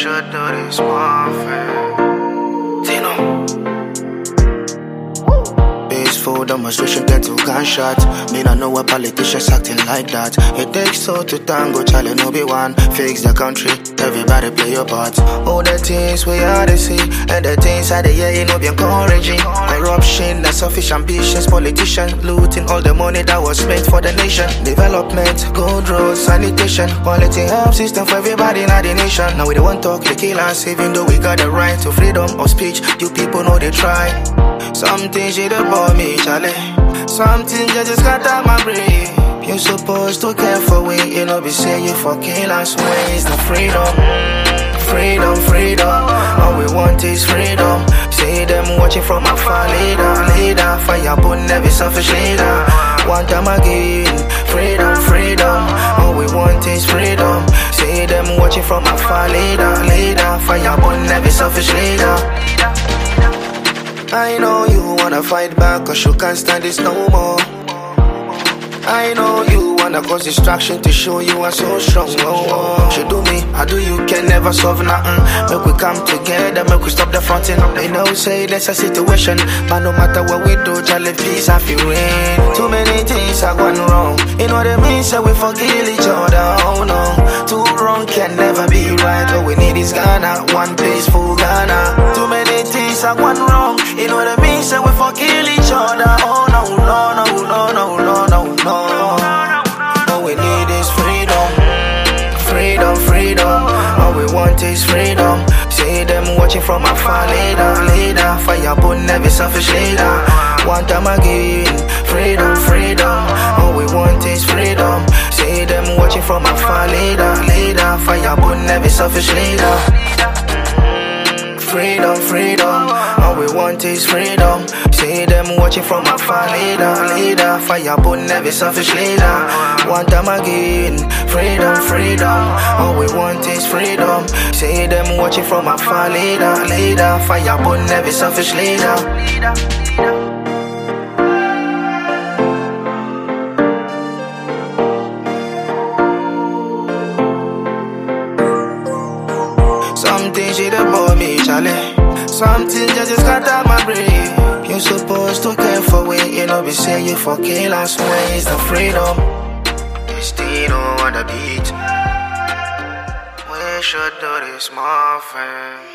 should do this more fair. Tino. Peaceful demonstration tend to gunshot. Me not know why politicians acting like that. It takes two to tango, Charlie no be one. Fix the country, everybody play your part. All the things we are to see, and the things I hear, you know be encouraging. Corruption, and selfish ambitions, politicians looting all the money that was spent for the nation. Development, good roads, sanitation, quality health system for everybody in the nation. Now we don't want talk, they kill us, even though we got the right to freedom of speech. You people know they try. Some things you don't bore me, Charlie. Some things you just got out my brain. You supposed to care for we, you know, be say you for kill us. Where is the freedom? Freedom, freedom. All we want is freedom. See them watching from afar, leader. Fire burn every selfish leader. One time again, freedom, freedom. All we want is freedom. See them watching from afar, leader. Fire burn every selfish leader. I know you wanna fight back, cause you can't stand this no more. I know you wanna cause distraction to show you are so strong. You do me, I do you, can never solve nothing. Make we come together, make we stop the fronting. They know say that's a situation, but no matter what we do, Charlie, please I feel rain. Too many things are going wrong. You know what I mean? So we forgive each other. Oh no, too wrong can never be right. All we need is Ghana, one peaceful Ghana. Too many things are going wrong. You know what I mean? So we forgive each other. Oh no. All we need is freedom. Freedom. All we want is freedom. See them watching from afar, leader. Fire burn every selfish leader. One time again, freedom. All we want is freedom. See them watching from afar, leader. Fire burn every selfish leader. Freedom. All we want is freedom. See them watching from afar, leader. Fire burn every selfish leader. One time again, freedom. All we want is freedom. See them watching from afar, leader. Fire burn every selfish leader. Some things you don't bore me, Charlie. Some things just got out my brain. You supposed to care for we, you know, be say you for kill us. Where is the freedom? Still on the beat. We should do this more fair.